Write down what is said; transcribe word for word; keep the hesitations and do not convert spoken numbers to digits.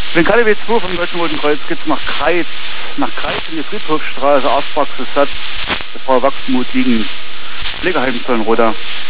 Ich bin K D W zwei vom Deutschen Roten Kreuz, geht's nach Kreis. Nach Kreis in die Friedhofstraße, Arztpraxis hat die Frau Wachsmuth liegen. Pflegeheim Zollenroda.